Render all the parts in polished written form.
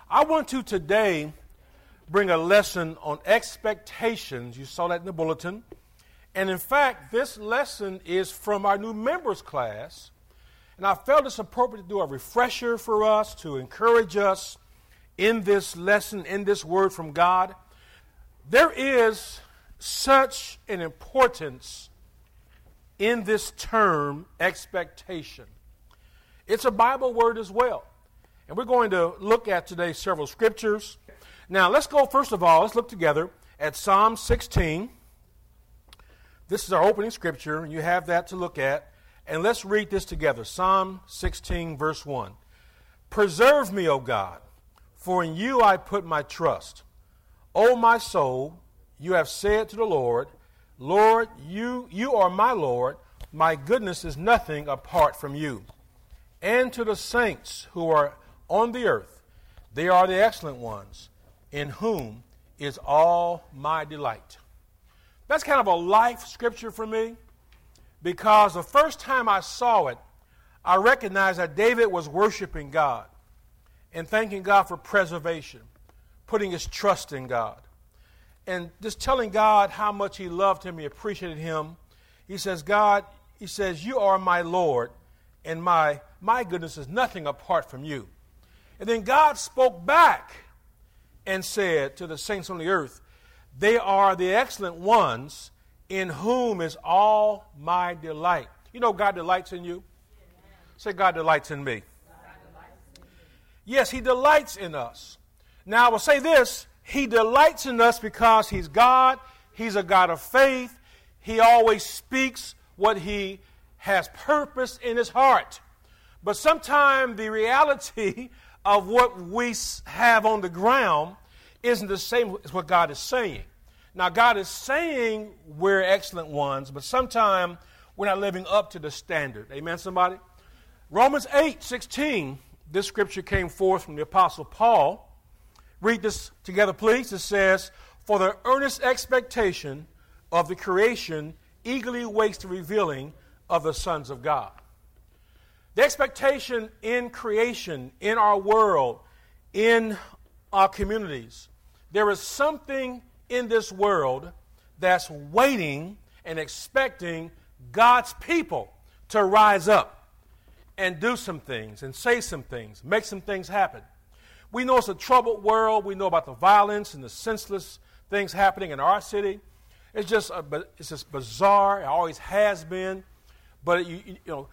I want to today bring a lesson on expectations. You saw that in the bulletin. And in fact, this lesson is from our new members class. And I felt it's appropriate to do a refresher for us, to encourage us in this lesson, in this word from God. There is such an importance in this term, expectation. It's a Bible word as well. And we're going to look at today several scriptures. Now, let's go first of all, let's look together at Psalm 16. This is our opening scripture, and you have that to look at. And let's read this together. Psalm 16, verse 1. Preserve me, O God, for in you I put my trust. O my soul, you have said to the Lord, Lord, you are my Lord. My goodness is nothing apart from you. And to the saints who are on the earth, they are the excellent ones, in whom is all my delight. That's kind of a life scripture for me, because the first time I saw it, I recognized that David was worshiping God and thanking God for preservation, putting his trust in God, and just telling God how much he loved him, he appreciated him. He says, God, he says, you are my Lord, and my goodness is nothing apart from you. And then God spoke back and said to the saints on the earth, they are the excellent ones, in whom is all my delight. You know God delights in you? Say, God delights in me. Yes, he delights in us. Now, I will say this. He delights in us because he's God. He's a God of faith. He always speaks what he has purpose in his heart. But sometimes the reality of what we have on the ground isn't the same as what God is saying. Now, God is saying we're excellent ones, but sometimes we're not living up to the standard. Amen, somebody? Romans 8:16, this scripture came forth from the Apostle Paul. Read this together, please. It says, for the earnest expectation of the creation eagerly waits the revealing of the sons of God. The expectation in creation, in our world, in our communities, there is something in this world that's waiting and expecting God's people to rise up and do some things and say some things, make some things happen. We know it's a troubled world. We know about the violence and the senseless things happening in our city. It's just bizarre. It always has been. But you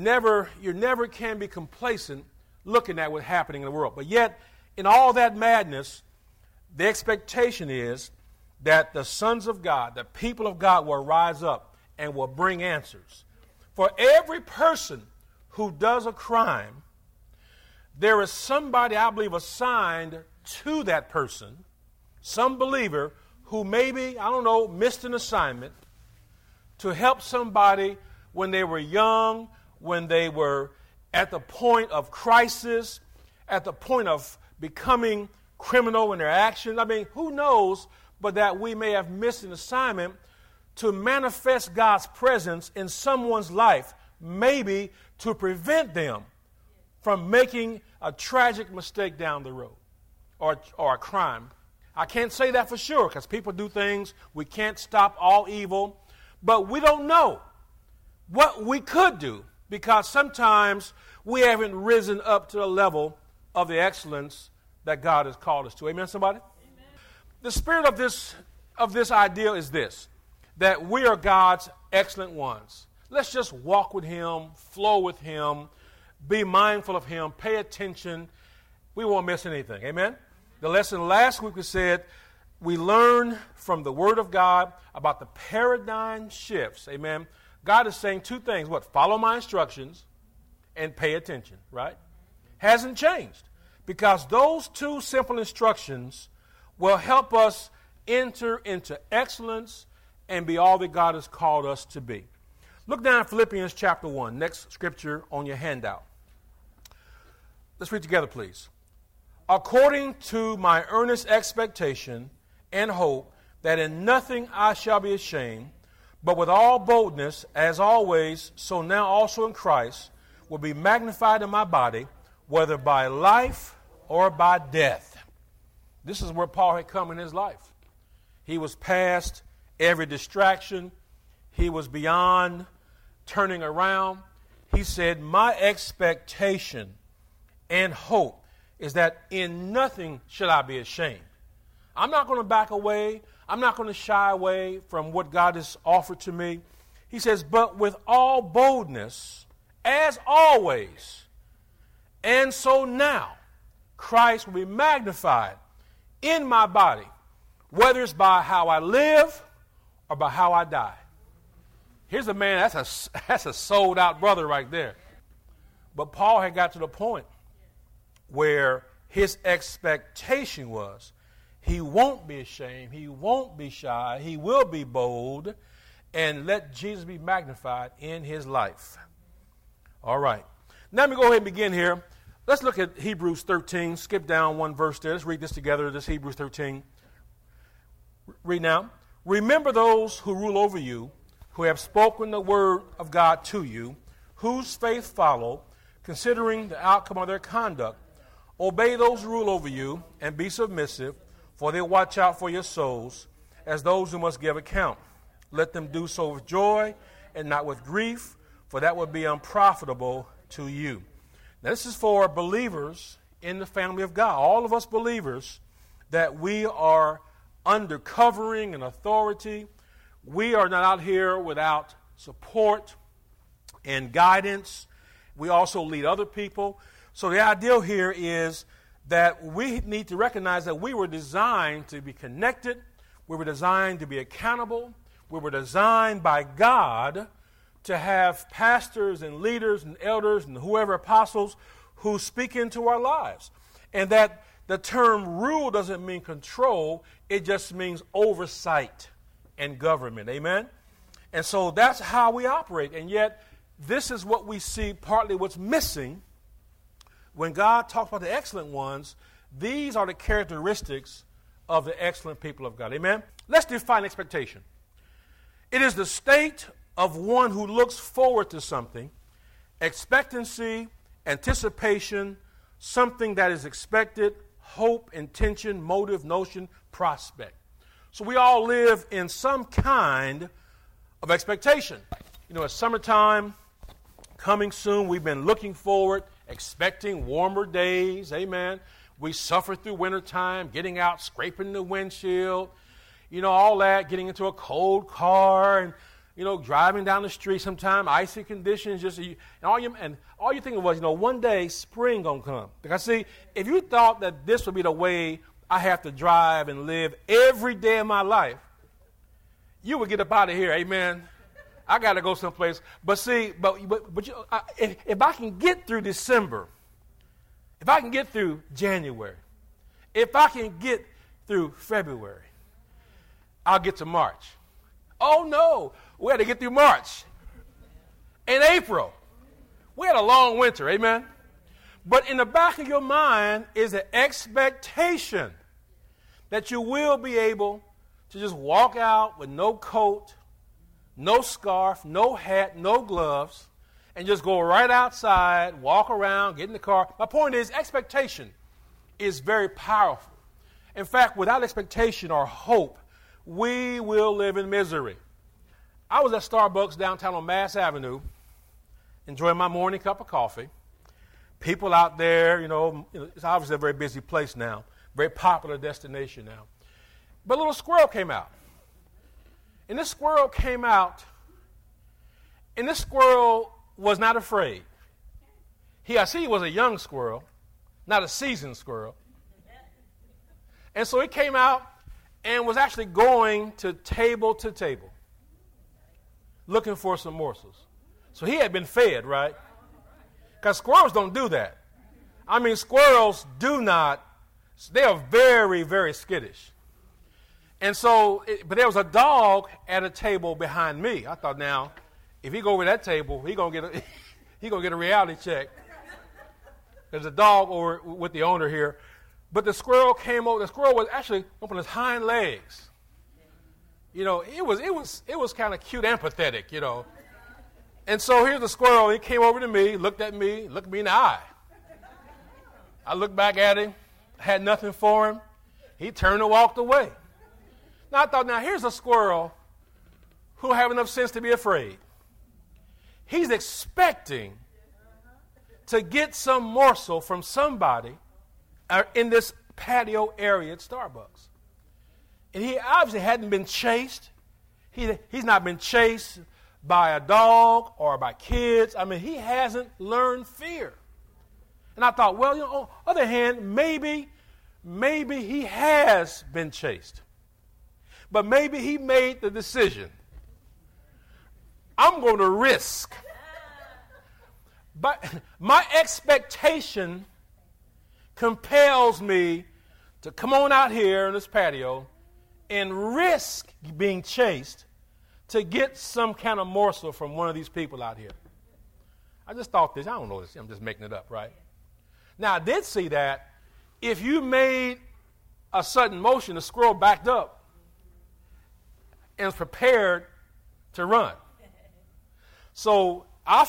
never can be complacent looking at what's happening in the world. But yet, in all that madness, the expectation is that the sons of God, the people of God, will rise up and will bring answers. For every person who does a crime, there is somebody, I believe, assigned to that person, some believer who maybe, missed an assignment to help somebody when they were young, when they were at the point of crisis, at the point of becoming criminal in their actions. Who knows, but that we may have missed an assignment to manifest God's presence in someone's life, maybe to prevent them from making a tragic mistake down the road or a crime. I can't say that for sure because people do things. We can't stop all evil, but we don't know what we could do because sometimes we haven't risen up to the level of the excellence that God has called us to. Amen, somebody? Amen. The spirit of this idea is this, that we are God's excellent ones. Let's just walk with him, flow with him, be mindful of him, pay attention. We won't miss anything. Amen? The lesson last week we said we learned from the Word of God about the paradigm shifts. Amen? God is saying two things. What? Follow my instructions and pay attention, right? Hasn't changed. Because those two simple instructions will help us enter into excellence and be all that God has called us to be. Look down at Philippians chapter 1, next scripture on your handout. Let's read together, please. According to my earnest expectation and hope that in nothing I shall be ashamed, but with all boldness, as always, so now also in Christ, will be magnified in my body, whether by life or by death. This is where Paul had come in his life. He was past every distraction. He was beyond turning around. He said, my expectation and hope is that in nothing should I be ashamed. I'm not going to back away. I'm not going to shy away from what God has offered to me. He says, but with all boldness, as always, and so now, Christ will be magnified in my body, whether it's by how I live or by how I die. Here's a man, that's a sold out brother right there. But Paul had got to the point where his expectation was he won't be ashamed, he won't be shy, he will be bold, and let Jesus be magnified in his life. All right. Now let me go ahead and begin here. Let's look at Hebrews 13. Skip down one verse there. Let's read this together, this Hebrews 13. Read now. Remember those who rule over you, who have spoken the word of God to you, whose faith follow, considering the outcome of their conduct. Obey those who rule over you, and be submissive, for they watch out for your souls, as those who must give account. Let them do so with joy, and not with grief, for that would be unprofitable to you. Now, this is for believers in the family of God, all of us believers, that we are under covering and authority. We are not out here without support and guidance. We also lead other people. So the ideal here is that we need to recognize that we were designed to be connected. We were designed to be accountable. We were designed by God to have pastors and leaders and elders and whoever apostles who speak into our lives. And that the term rule doesn't mean control. It just means oversight and government. Amen? And so that's how we operate. And yet, this is what we see partly what's missing. When God talks about the excellent ones, these are the characteristics of the excellent people of God. Amen? Let's define expectation. It is the state of one who looks forward to something, expectancy, anticipation, something that is expected, hope, intention, motive, notion, prospect. So we all live in some kind of expectation. You know, it's summertime, coming soon. We've been looking forward, expecting warmer days. Amen. We suffer through wintertime, getting out, scraping the windshield, you know, all that, getting into a cold car and, you know, driving down the street sometime, icy conditions, and all you thinking was, you know, one day spring gonna come. Because see, if you thought that this would be the way I have to drive and live every day of my life, you would get up out of here, amen. I got to go someplace. But see, if I can get through December, if I can get through January, if I can get through February, I'll get to March. Oh no, we had to get through March and April. We had a long winter, amen. But in the back of your mind is an expectation that you will be able to just walk out with no coat, no scarf, no hat, no gloves, and just go right outside, walk around, get in the car. My point is, expectation is very powerful. In fact, without expectation or hope, we will live in misery. I was at Starbucks downtown on Mass Avenue, enjoying my morning cup of coffee. People out there, you know, it's obviously a very busy place now, very popular destination now. But a little squirrel came out. And this squirrel came out, and this squirrel was not afraid. I see he was a young squirrel, not a seasoned squirrel. And so he came out and was actually going to table, looking for some morsels. So he had been fed, right? Because squirrels don't do that. I mean, squirrels they are very, very skittish. And so, but there was a dog at a table behind me. I thought, now, if he go over that table, he gonna get a reality check. There's a dog over with the owner here. But the squirrel came over. The squirrel was actually up on his hind legs. You know, it was kind of cute and pathetic, you know. And so here's the squirrel. He came over to me, looked me in the eye. I looked back at him, had nothing for him. He turned and walked away. Now I thought, now here's a squirrel who have enough sense to be afraid. He's expecting to get some morsel from somebody in this patio area at Starbucks. And he obviously hadn't been chased. He's not been chased by a dog or by kids. I mean, he hasn't learned fear. And I thought, well, on the other hand, maybe he has been chased. But maybe he made the decision. I'm going to risk. But my expectation compels me to come on out here in this patio and risk being chased to get some kind of morsel from one of these people out here. I just thought this. I don't know this. I'm just making it up, right? Now, I did see that if you made a sudden motion, the squirrel backed up and was prepared to run. So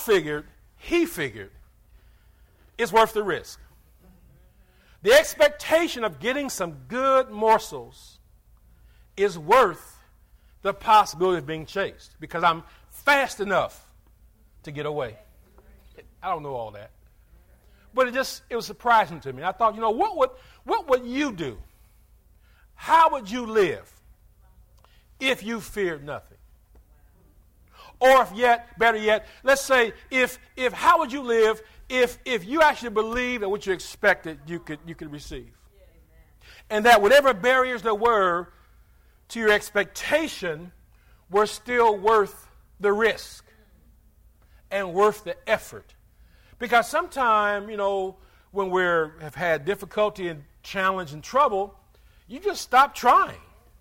he figured, it's worth the risk. The expectation of getting some good morsels is worth the possibility of being chased because I'm fast enough to get away. I don't know all that. But it was surprising to me. I thought, what would you do? How would you live if you feared nothing? Or better yet, let's say how would you live if you actually believed that what you expected you could receive? And that whatever barriers there were to your expectation were still worth the risk and worth the effort. Because sometimes, when we have had difficulty and challenge and trouble, you just stop trying.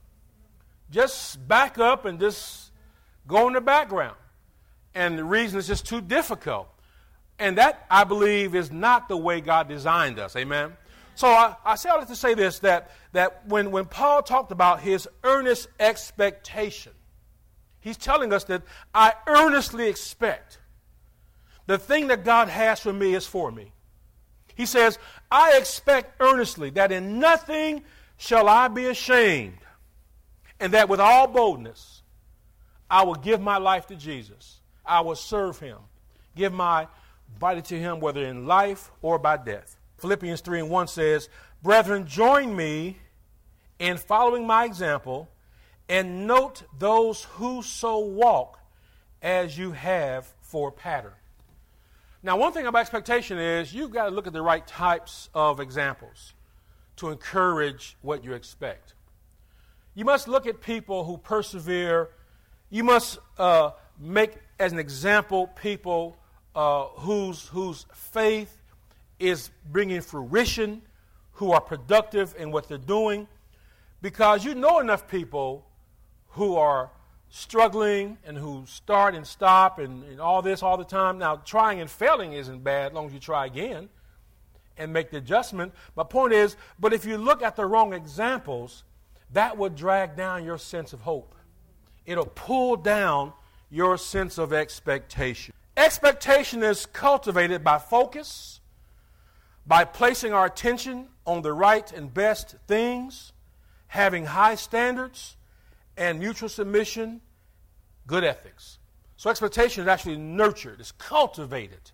Just back up and just go in the background. And the reason is just too difficult. And that, I believe, is not the way God designed us. Amen? So I say all that to say this, that when Paul talked about his earnest expectation, he's telling us that I earnestly expect the thing that God has for me is for me. He says, I expect earnestly that in nothing shall I be ashamed, and that with all boldness I will give my life to Jesus. I will serve him, give my body to him, whether in life or by death. Philippians 3:1 says, Brethren, join me in following my example, and note those who so walk as you have for a pattern. Now, one thing about expectation is you've got to look at the right types of examples to encourage what you expect. You must look at people who persevere. You must make as an example people whose faith is bringing fruition, who are productive in what they're doing, because you know enough people who are struggling and who start and stop and all this all the time. Now, trying and failing isn't bad as long as you try again and make the adjustment. My point is, but if you look at the wrong examples, that will drag down your sense of hope. It'll pull down your sense of expectation. Expectation is cultivated by focus, by placing our attention on the right and best things, having high standards, and mutual submission, good ethics. So expectation is actually nurtured, it's cultivated.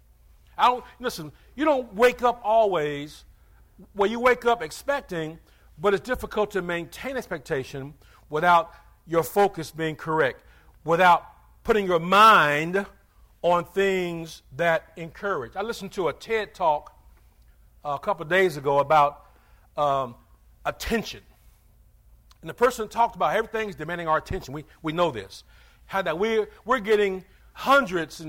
You don't wake up always, well, you wake up expecting, but it's difficult to maintain expectation without your focus being correct, without putting your mind on things that encourage. I listened to a TED Talk a couple of days ago about attention. And the person talked about everything's demanding our attention. We know this. How that we're getting hundreds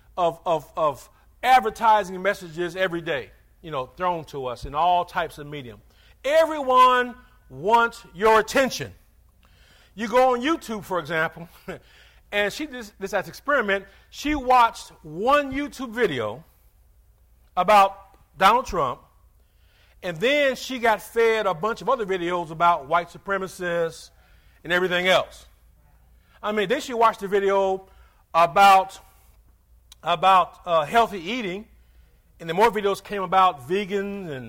of advertising messages every day, thrown to us in all types of medium. Everyone wants your attention. You go on YouTube, for example, and she did this as an experiment. She watched one YouTube video about Donald Trump, and then she got fed a bunch of other videos about white supremacists and everything else. Then she watched a video about healthy eating, and then more videos came about vegans and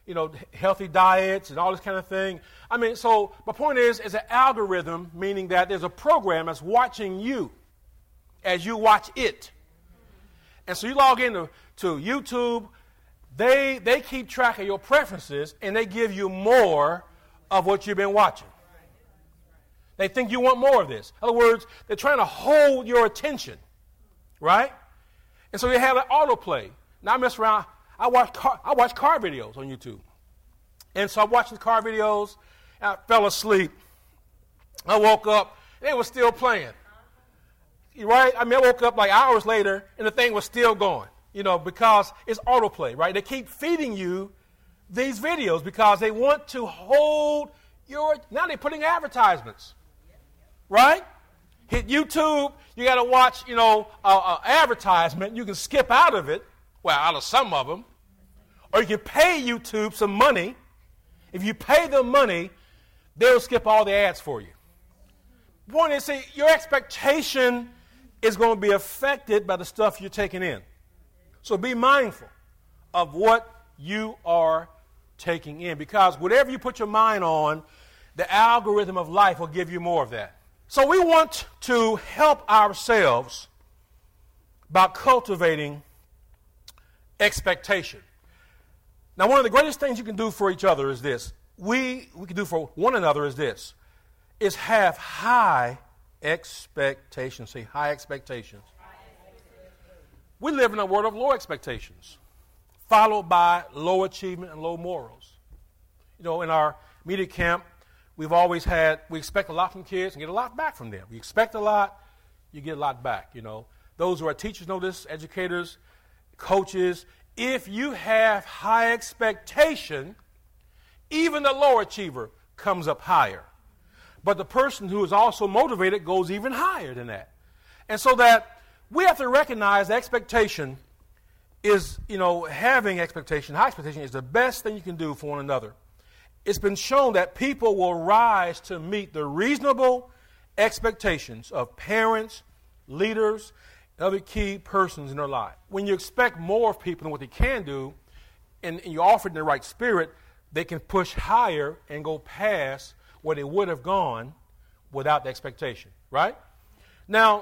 healthy diets and all this kind of thing. I mean, so my point is an algorithm, meaning that there's a program that's watching you as you watch it. And so you log into YouTube, they keep track of your preferences, and they give you more of what you've been watching. They think you want more of this. In other words, they're trying to hold your attention, right? And so they have an autoplay. Now I mess around. I watch car videos on YouTube. And so I'm watching the car videos, and I fell asleep. I woke up, and it was still playing. Right? I mean, I woke up like hours later, and the thing was still going, because it's autoplay, right? They keep feeding you these videos because they want to hold now they're putting advertisements, right? Hit YouTube, you got to watch, advertisement. You can skip out of it, out of some of them, or you can pay YouTube some money. If you pay them money, they'll skip all the ads for you. The point is, see, your expectation is going to be affected by the stuff you're taking in. So be mindful of what you are taking in, because whatever you put your mind on, the algorithm of life will give you more of that. So we want to help ourselves by cultivating expectation. Now, one of the greatest things you can do for each other is this. We can do for one another is this, is have high expectations. Say high expectations. We live in a world of low expectations, followed by low achievement and low morals. In our media camp, we expect a lot from kids and get a lot back from them. We expect a lot, you get a lot back. Those who are teachers know this, educators, coaches. If you have high expectation, even the low achiever comes up higher. But the person who is also motivated goes even higher than that. And so that we have to recognize that expectation is, having expectation, high expectation is the best thing you can do for one another. It's been shown that people will rise to meet the reasonable expectations of parents, leaders, and other key persons in their life. When you expect more of people than what they can do, and you offer it in the right spirit, they can push higher and go past where they would have gone without the expectation, right? Now,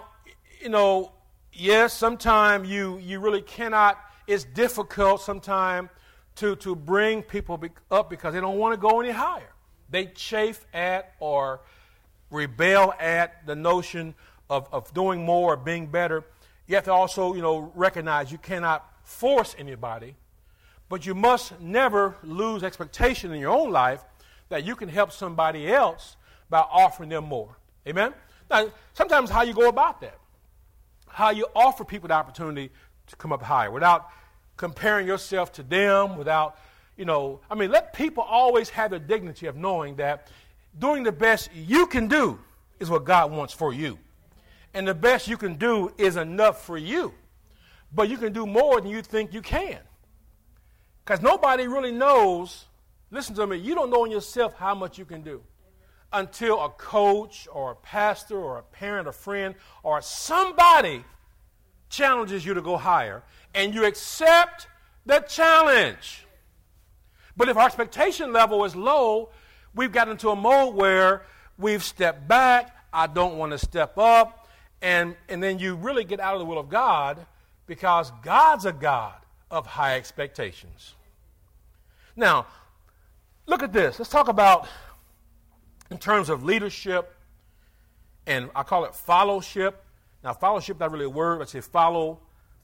yes, sometimes you really cannot, it's difficult sometimes to bring people up because they don't want to go any higher. They chafe at or rebel at the notion of doing more or being better. You have to also, recognize you cannot force anybody, but you must never lose expectation in your own life that you can help somebody else by offering them more. Amen? Now, sometimes how you go about that, how you offer people the opportunity to come up higher without comparing yourself to them, without, let people always have the dignity of knowing that doing the best you can do is what God wants for you. And the best you can do is enough for you. But you can do more than you think you can. Because nobody really knows, listen to me, you don't know in yourself how much you can do until a coach or a pastor or a parent or friend or somebody challenges you to go higher and you accept the challenge. But if our expectation level is low, we've gotten into a mode where we've stepped back, I don't want to step up, and then you really get out of the will of God because God's a God of high expectations. Now, look at this. Let's talk about in terms of leadership, and I call it fellowship. Now, fellowship is not really a word. Let's say follow,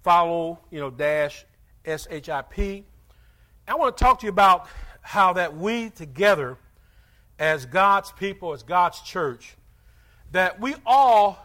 dash S-H-I-P. I want to talk to you about how that we together as God's people, as God's church, that we all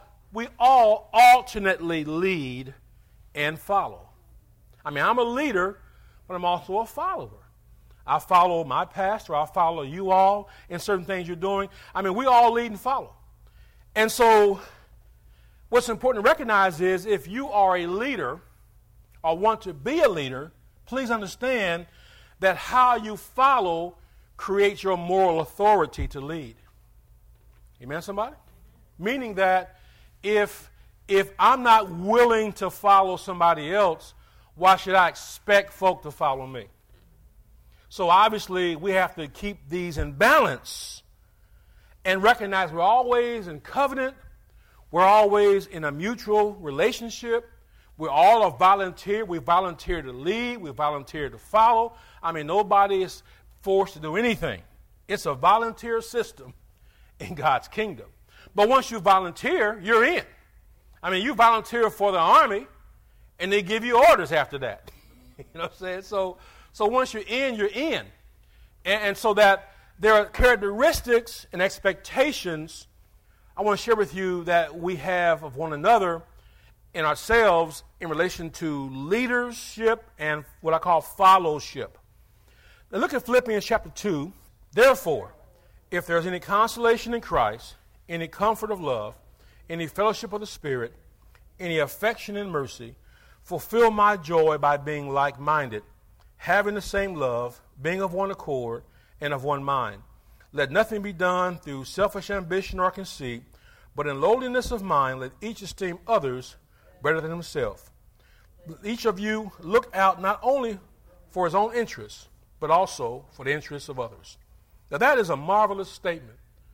alternately lead and follow. I mean, I'm a leader, but I'm also a follower. I follow my pastor. I follow you all in certain things you're doing. I mean, we all lead and follow. And so what's important to recognize is if you are a leader or want to be a leader, please understand that how you follow creates your moral authority to lead. Amen, somebody? Meaning that if I'm not willing to follow somebody else, why should I expect folk to follow me? So obviously we have to keep these in balance and recognize we're always in covenant. We're always in a mutual relationship. We're all a volunteer. We volunteer to lead. We volunteer to follow. I mean, nobody is forced to do anything. It's a volunteer system in God's kingdom. But once you volunteer, you're in. I mean, you volunteer for the army, and they give you orders after that. You know what I'm saying? So once you're in, you're in. And so that there are characteristics and expectations I want to share with you that we have of one another and ourselves in relation to leadership and what I call fellowship. Now look at Philippians chapter 2. Therefore, if there's any consolation in Christ, any comfort of love, any fellowship of the Spirit, any affection and mercy, fulfill my joy by being like-minded, having the same love, being of one accord, and of one mind. Let nothing be done through selfish ambition or conceit, but in lowliness of mind let each esteem others better than himself. Each of you look out not only for his own interests, but also for the interests of others. Now that is a marvelous statement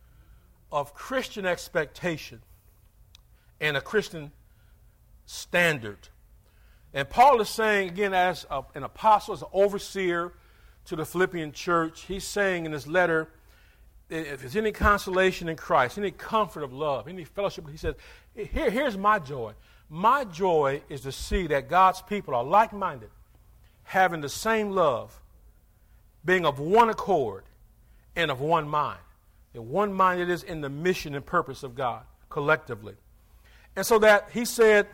of Christian expectation and a Christian standard. And Paul is saying, again, as an apostle, as an overseer to the Philippian church, he's saying in his letter, if there's any consolation in Christ, any comfort of love, any fellowship, he says, here's my joy. My joy is to see that God's people are like-minded, having the same love, being of one accord, and of one mind. And one mind it is in the mission and purpose of God, collectively. And so that he said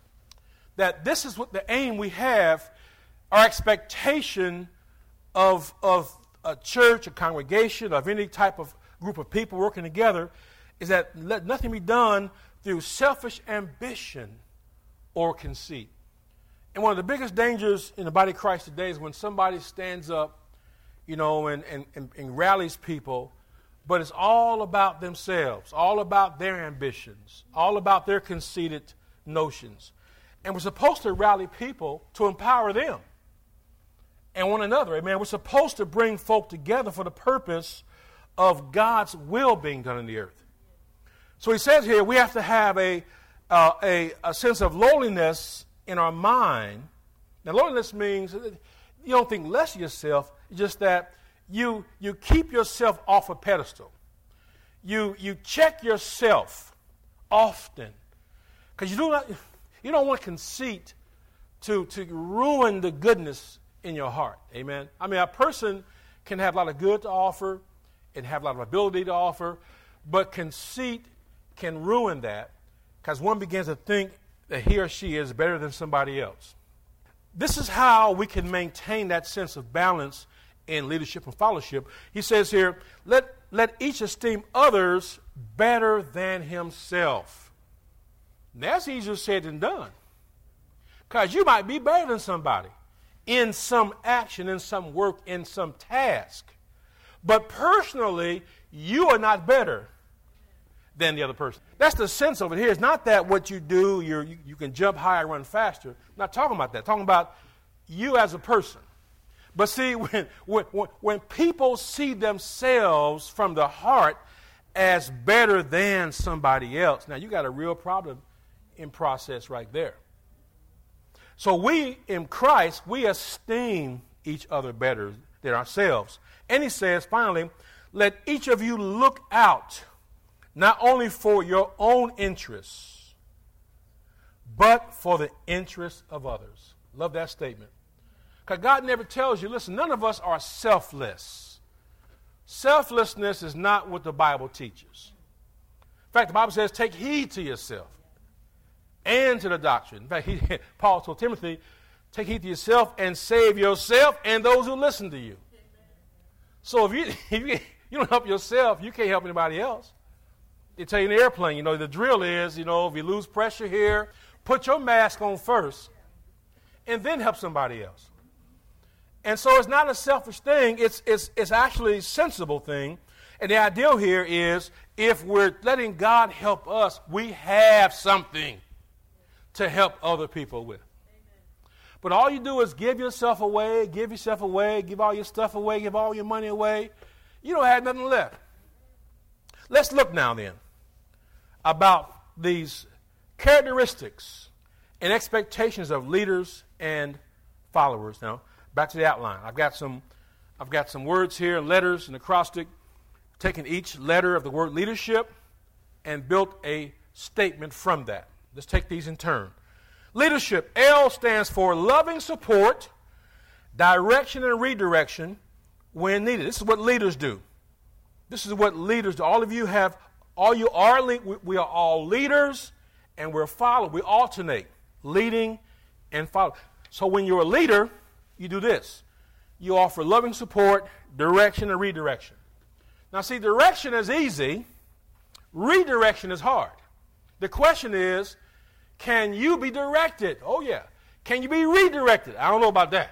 that this is what the aim we have, our expectation of a church, a congregation, of any type of group of people working together, is that let nothing be done through selfish ambition or conceit. And one of the biggest dangers in the body of Christ today is when somebody stands up, you know, and rallies people, but it's all about themselves, all about their ambitions, all about their conceited notions. And we're supposed to rally people to empower them and one another. Amen. We're supposed to bring folk together for the purpose of God's will being done in the earth. So he says here we have to have a sense of lowliness in our mind. Now, lowliness means you don't think less of yourself, just that you keep yourself off a pedestal. You check yourself often because you don't want conceit to ruin the goodness in your heart. Amen. I mean, a person can have a lot of good to offer and have a lot of ability to offer, but conceit can ruin that because one begins to think that he or she is better than somebody else. This is how we can maintain that sense of balance in leadership and fellowship. He says here, let each esteem others better than himself. That's easier said than done. Because you might be better than somebody in some action, in some work, in some task. But personally, you are not better than the other person. That's the sense of it here. It's not that what you do, you can jump higher, run faster. I'm not talking about that. I'm talking about you as a person. But see, when people see themselves from the heart as better than somebody else, now you got a real problem in process right there. So we, in Christ, we esteem each other better than ourselves. And he says, finally, let each of you look out not only for your own interests, but for the interests of others. Love that statement. Because God never tells you, listen, none of us are selfless. Selflessness is not what the Bible teaches. In fact, the Bible says, take heed to yourself and to the doctrine. In fact, Paul told Timothy, take heed to yourself and save yourself and those who listen to you. So if you don't help yourself, you can't help anybody else. They tell you in the airplane, the drill is, if you lose pressure here, put your mask on first and then help somebody else. And so it's not a selfish thing. It's actually a sensible thing. And the ideal here is if we're letting God help us, we have something to help other people with. Amen. But all you do is give yourself away, give all your stuff away, give all your money away. You don't have nothing left. Let's look now then about these characteristics and expectations of leaders and followers. Now, back to the outline. I've got some words here, letters, and acrostic, taking each letter of the word leadership and built a statement from that. Let's take these in turn. Leadership, L stands for loving support, direction and redirection when needed. This is what leaders do. All of you we are all leaders and we're followers. We alternate leading and follow. So when you're a leader, you do this. You offer loving support, direction, and redirection. Now see, direction is easy. Redirection is hard. The question is, can you be directed? Oh, yeah. Can you be redirected? I don't know about that.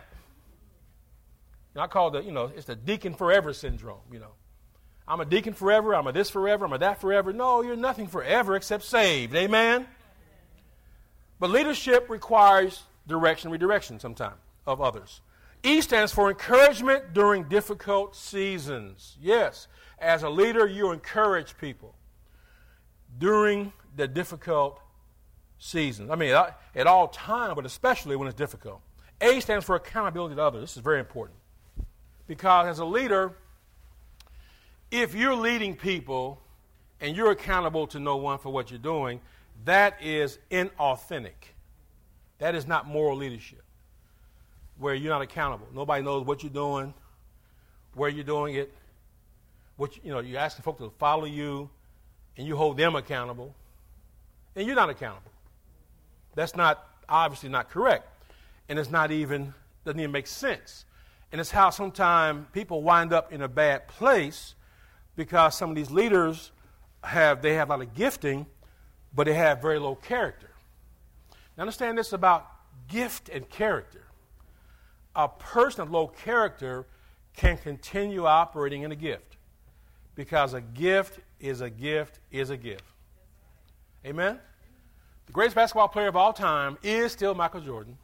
I call it, it's the deacon forever syndrome, I'm a deacon forever, I'm a this forever, I'm a that forever. No, you're nothing forever except saved. Amen? But leadership requires direction, redirection sometimes of others. E stands for encouragement during difficult seasons. Yes, as a leader, you encourage people during the difficult seasons. I mean, at all times, but especially when it's difficult. A stands for accountability to others. This is very important. Because as a leader, if you're leading people and you're accountable to no one for what you're doing, that is inauthentic. That is not moral leadership, where you're not accountable. Nobody knows what you're doing, where you're doing it. You're asking folks to follow you, and you hold them accountable, and you're not accountable. That's obviously not correct, and doesn't even make sense. And it's how sometimes people wind up in a bad place because some of these leaders have a lot of gifting, but they have very low character. Now understand this about gift and character. A person of low character can continue operating in a gift because a gift is a gift is a gift. Amen? The greatest basketball player of all time is still Michael Jordan.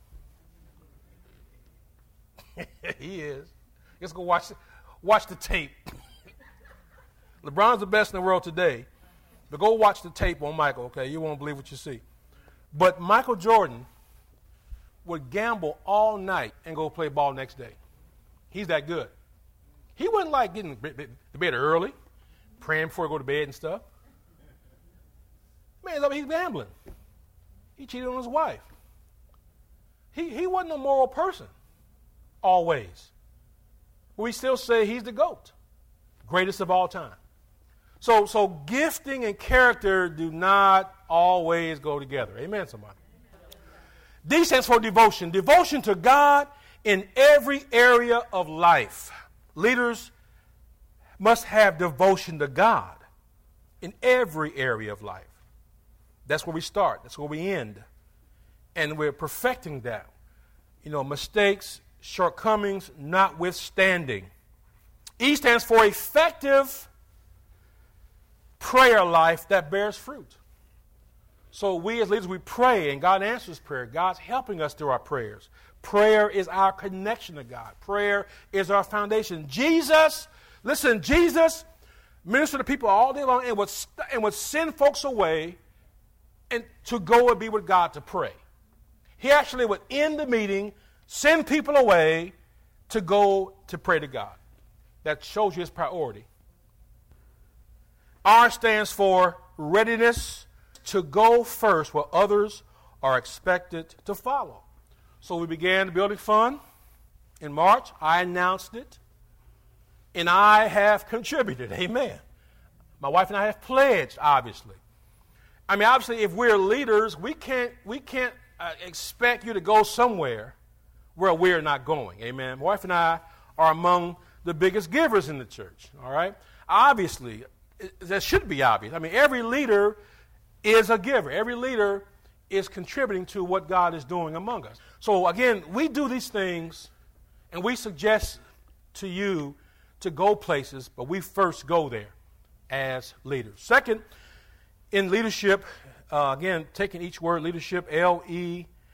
He is. Let's go watch the tape. LeBron's the best in the world today. But go watch the tape on Michael, okay? You won't believe what you see. But Michael Jordan would gamble all night and go play ball next day. He's that good. He wasn't like getting to bed early, praying before he go to bed and stuff. Man, he's gambling. He cheated on his wife. He wasn't a moral person, always. We still say he's the GOAT, greatest of all time. So gifting and character do not always go together. Amen, somebody. D stands for devotion. Devotion to God in every area of life. Leaders must have devotion to God in every area of life. That's where we start. That's where we end. And we're perfecting that. Mistakes, shortcomings notwithstanding. E stands for effective prayer life that bears fruit. So we as leaders, we pray, and God answers prayer. God's helping us through our prayers. Prayer is our connection to God. Prayer is our foundation. Jesus ministered to people all day long and would send folks away and to go and be with God to pray. He actually would end the meeting, send people away to go to pray to God. That shows you his priority. R stands for readiness to go first where others are expected to follow. So we began the building fund in March. I announced it, and I have contributed. Amen. My wife and I have pledged, obviously. I mean, obviously, if we're leaders, we can't expect you to go somewhere where we're not going. Amen. My wife and I are among the biggest givers in the church. All right. Obviously, that should be obvious. I mean, every leader is a giver. Every leader is contributing to what God is doing among us. So again, we do these things, and we suggest to you to go places, but we first go there as leaders. Second, in leadership, again, taking each word, leadership, L-E,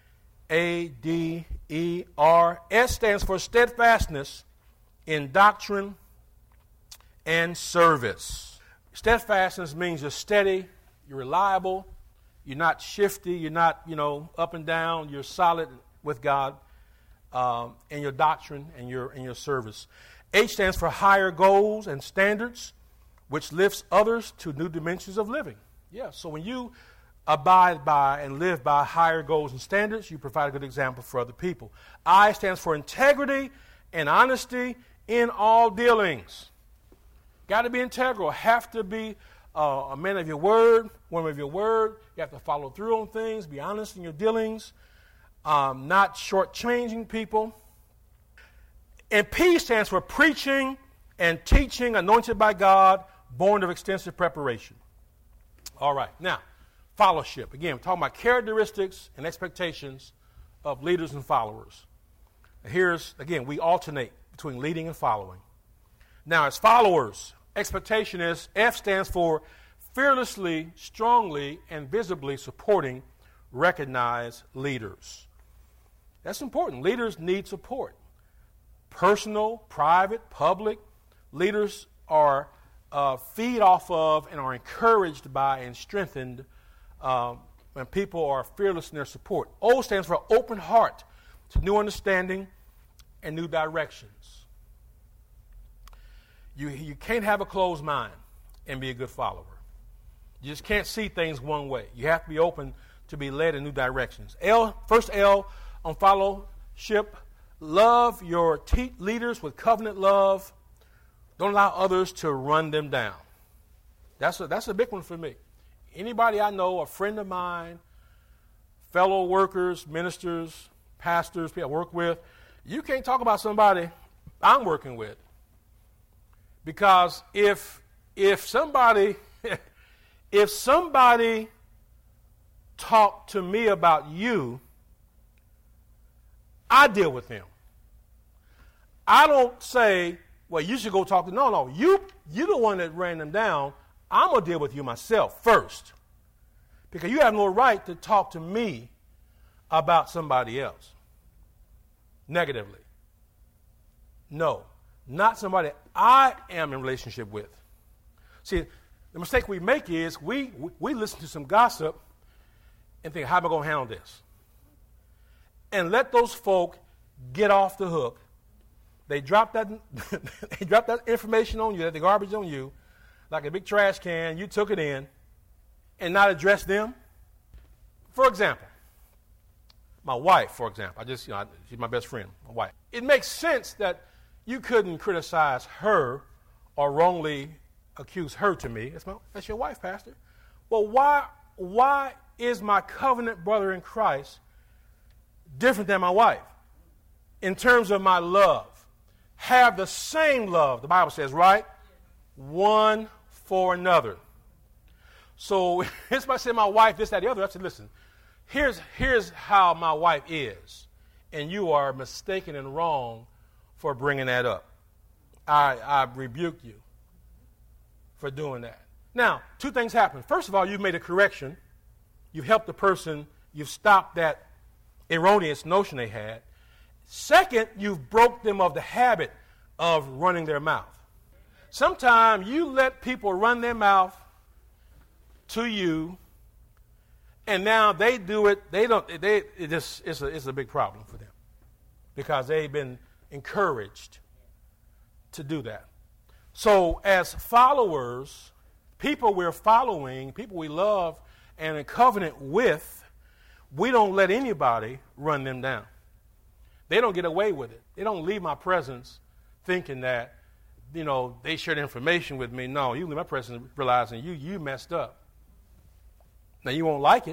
A-D-E-R. S stands for steadfastness in doctrine and service. Steadfastness means you're steady, you're reliable, you're not shifty, you're not, up and down, you're solid with God in your doctrine and your service. H stands for higher goals and standards, which lifts others to new dimensions of living. Yeah, so when you abide by and live by higher goals and standards, you provide a good example for other people. I stands for integrity and honesty in all dealings. Got to be integral. Have to be a man of your word, woman of your word. You have to follow through on things, be honest in your dealings, not shortchanging people. And P stands for preaching and teaching, anointed by God, born of extensive preparation. All right, now, fellowship. Again, we're talking about characteristics and expectations of leaders and followers. Here's, again, we alternate between leading and following. Now, as followers, expectation is, F stands for fearlessly, strongly, and visibly supporting recognized leaders. That's important. Leaders need support. Personal, private, public. Leaders are feed off of and are encouraged by and strengthened when people are fearless in their support. O stands for open heart to new understanding and new directions. You can't have a closed mind and be a good follower. You just can't see things one way. You have to be open to be led in new directions. First L on fellowship, love your leaders with covenant love. Don't allow others to run them down. That's a big one for me. Anybody I know, a friend of mine, fellow workers, ministers, pastors, people I work with, you can't talk about somebody I'm working with. Because if somebody talked to me about you, I deal with them. I don't say, well, you should go talk to, no, you're the one that ran them down. I'm going to deal with you myself first. Because you have no right to talk to me about somebody else negatively. No, not somebody I am in relationship with. See, the mistake we make is we listen to some gossip and think, how am I going to handle this? And let those folk get off the hook. They drop that information on you, the garbage on you, like a big trash can. You took it in, and not address them. For example, my wife. For example, she's my best friend. My wife. It makes sense that you couldn't criticize her or wrongly accuse her to me. That's your wife, Pastor. Well, why is my covenant brother in Christ different than my wife in terms of my love? Have the same love, the Bible says, right? One for another. So if I say my wife, this, that, the other, I said, listen, here's how my wife is, and you are mistaken and wrong for bringing that up. I rebuke you for doing that. Now, two things happen. First of all, you've made a correction. You've helped the person. You've stopped that erroneous notion they had. Second, you've broke them of the habit of running their mouth. Sometimes you let people run their mouth to you, and now they do it. It's a big problem for them because they've been encouraged to do that. So as followers, people we're following, people we love and in covenant with, we don't let anybody run them down. They don't get away with it. They don't leave my presence thinking that, they shared information with me. No, you leave my presence realizing you messed up. Now, you won't like it,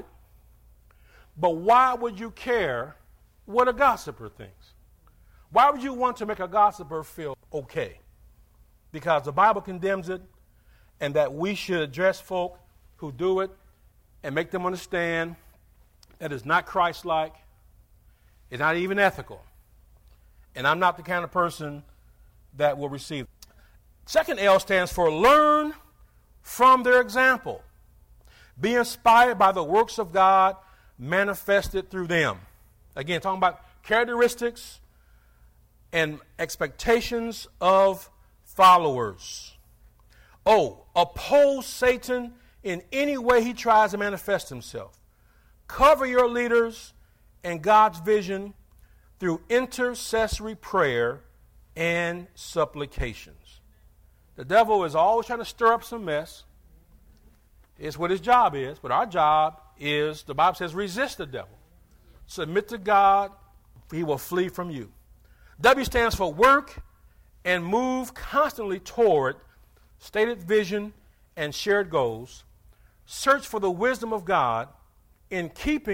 but why would you care what a gossiper thinks? Why would you want to make a gossiper feel okay? Because the Bible condemns it, and that we should address folk who do it and make them understand that it's not Christ-like, it's not even ethical, and I'm not the kind of person that will receive. Second L stands for learn from their example. Be inspired by the works of God manifested through them. Again, talking about characteristics and expectations of followers. O, oppose Satan in any way he tries to manifest himself. Cover your leaders and God's vision through intercessory prayer and supplications. The devil is always trying to stir up some mess. It's what his job is. But our job is, the Bible says, resist the devil. Submit to God, he will flee from you. W stands for work and move constantly toward stated vision and shared goals. Search for the wisdom of God in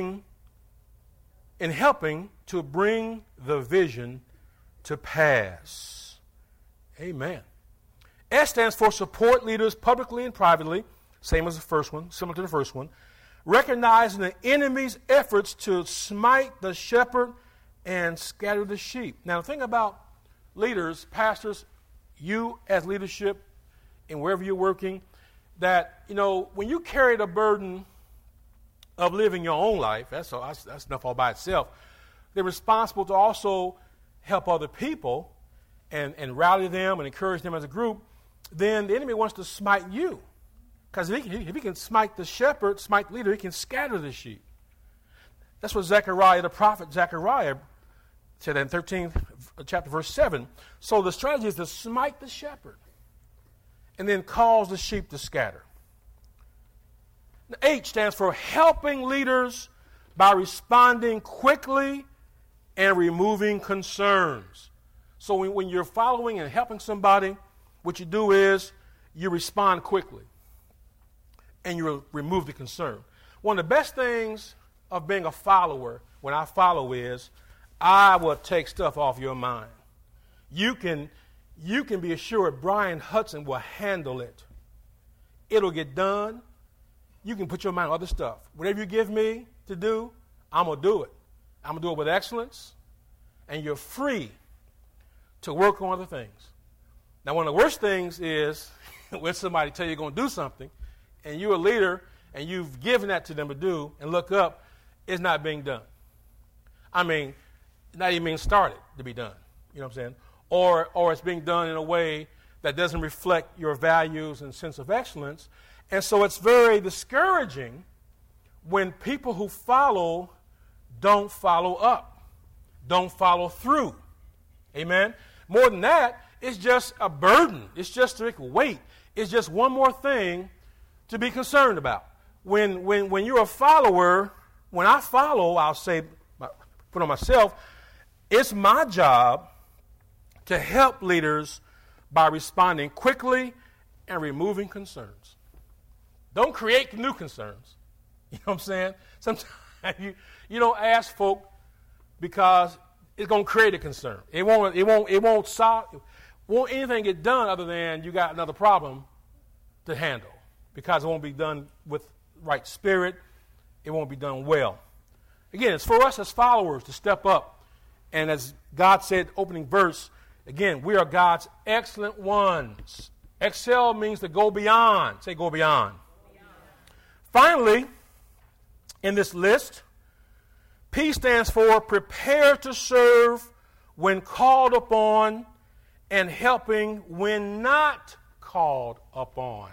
helping to bring the vision to pass. Amen. S stands for support leaders publicly and privately, same as the first one, similar to the first one. Recognizing the enemy's efforts to smite the shepherd and scatter the sheep. Now, the thing about leaders, pastors, you as leadership, and wherever you're working, that, when you carry the burden of living your own life, that's enough all by itself. They're responsible to also help other people and rally them and encourage them as a group. Then the enemy wants to smite you. Because if he can smite the shepherd, smite the leader, he can scatter the sheep. That's what Zechariah, the prophet Zechariah, said in 13th chapter, verse 7. So the strategy is to smite the shepherd and then cause the sheep to scatter. The H stands for helping leaders by responding quickly and removing concerns. So when you're following and helping somebody, what you do is you respond quickly and you remove the concern. One of the best things of being a follower, when I follow, is I will take stuff off your mind. You can be assured Brian Hudson will handle it. It'll get done. You can put your mind on other stuff. Whatever you give me to do, I'm going to do it. I'm going to do it with excellence, and you're free to work on other things. Now, one of the worst things is when somebody tell you you're going to do something, and you're a leader, and you've given that to them to do, and look up, it's not being done. I mean, not even being started to be done. You know what I'm saying? Or it's being done in a way that doesn't reflect your values and sense of excellence. And so it's very discouraging when people who follow don't follow up, don't follow through. Amen? More than that, it's just a burden. It's just a weight. It's just one more thing to be concerned about. When you're a follower, when I follow, I'll say, put on myself, it's my job to help leaders by responding quickly and removing concerns. Don't create new concerns. You know what I'm saying? Sometimes you don't ask folk because it's going to create a concern. It won't solve. Won't anything get done other than you got another problem to handle, because it won't be done with right spirit. It won't be done well. Again, it's for us as followers to step up. And as God said, opening verse, again, we are God's excellent ones. Excel means to go beyond. Say, go beyond. Finally, in this list, P stands for prepare to serve when called upon and helping when not called upon.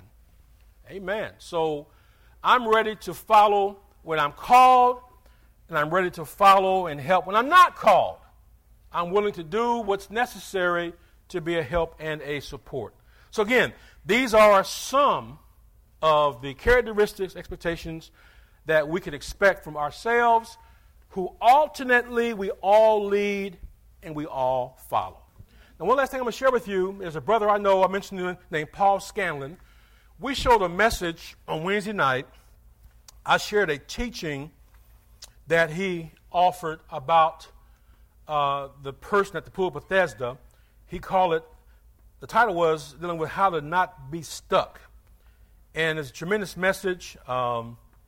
Amen. So I'm ready to follow when I'm called, and I'm ready to follow and help when I'm not called. I'm willing to do what's necessary to be a help and a support. So again, these are some of the characteristics, expectations that we could expect from ourselves, who alternately we all lead and we all follow. Now, one last thing I'm going to share with you is a brother I know, I mentioned him, named Paul Scanlon. We showed a message on Wednesday night. I shared a teaching that he offered about the person at the pool of Bethesda. He called it, the title was dealing with how to not be stuck. And it's a tremendous message. I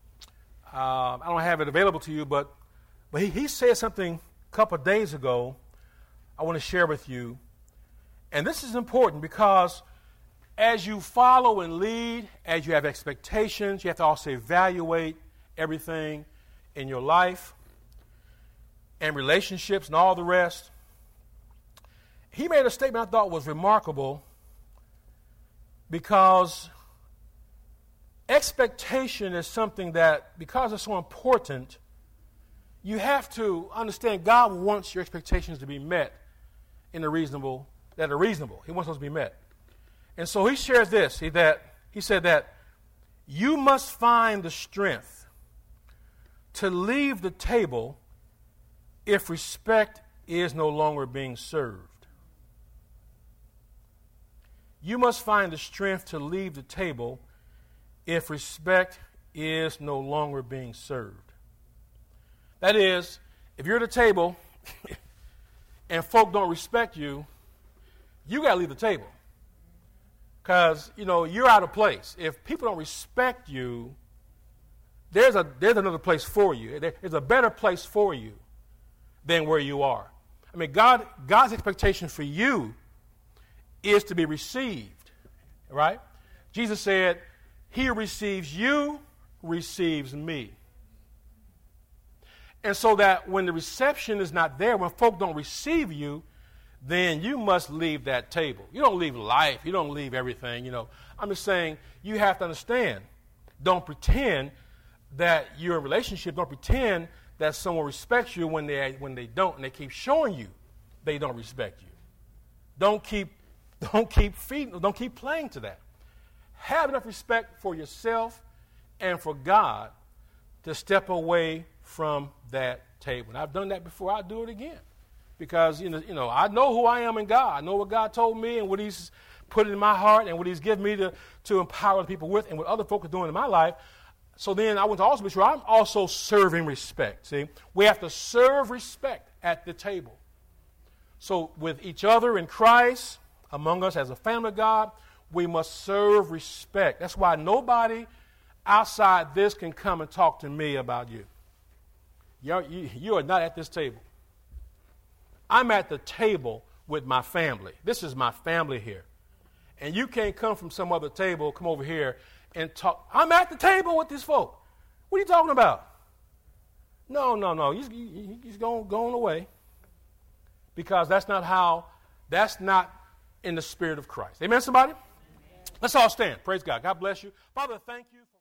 don't have it available to you, but he said something a couple of days ago I want to share with you. And this is important because as you follow and lead, as you have expectations, you have to also evaluate everything in your life. and relationships and all the rest. He made a statement I thought was remarkable because expectation is something that, because it's so important, you have to understand God wants your expectations to be met that are reasonable. He wants those to be met. And so he shares this, he said that you must find the strength to leave the table if respect is no longer being served. You must find the strength to leave the table if respect is no longer being served. That is, if you're at a table and folk don't respect you, you got to leave the table. Because, you're out of place. If people don't respect you, there's another place for you. There's a better place for you than where you are. I mean, God's expectation for you is to be received, right? Jesus said, he who receives you receives me. And so that when the reception is not there, when folk don't receive you, then you must leave that table. You don't leave life. You don't leave everything, I'm just saying you have to understand. Don't pretend that you're in a relationship. Don't pretend that someone respects you when they don't, and they keep showing you they don't respect you. Don't keep playing to that. Have enough respect for yourself and for God to step away from that table. And I've done that before. I'll do it again. Because, I know who I am in God. I know what God told me and what he's put in my heart and what he's given me to empower other people with and what other folk are doing in my life. So then I want to also be sure I'm also serving respect. See, we have to serve respect at the table. So with each other in Christ, among us as a family of God, we must serve respect. That's why nobody outside this can come and talk to me about you. You are not at this table. I'm at the table with my family. This is my family here. And you can't come from some other table, come over here and talk. I'm at the table with these folk. What are you talking about? No. He's going away. Because that's not in the spirit of Christ. Amen, somebody? Amen. Let's all stand. Praise God. God bless you. Father, thank you for